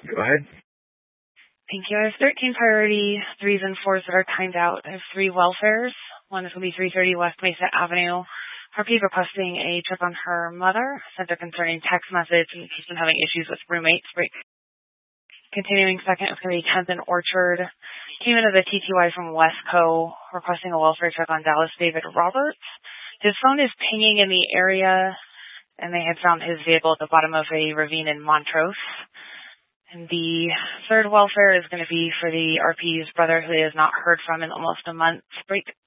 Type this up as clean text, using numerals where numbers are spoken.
Go ahead. Thank you. I have 13 priority 3s and 4s that are timed out. I have 3 welfares. One is going to be 330 West Mesa Avenue. Harpreet requesting a check on her mother. Sent a concerning text message, and she's been having issues with roommates. Continuing second is going to be 10th and Orchard. Came into the TTY from Westco requesting a welfare check on Dallas David Roberts. His phone is pinging in the area, and they had found his vehicle at the bottom of a ravine in Montrose. And the third welfare is going to be for the RP's brother, who he has not heard from in almost a month.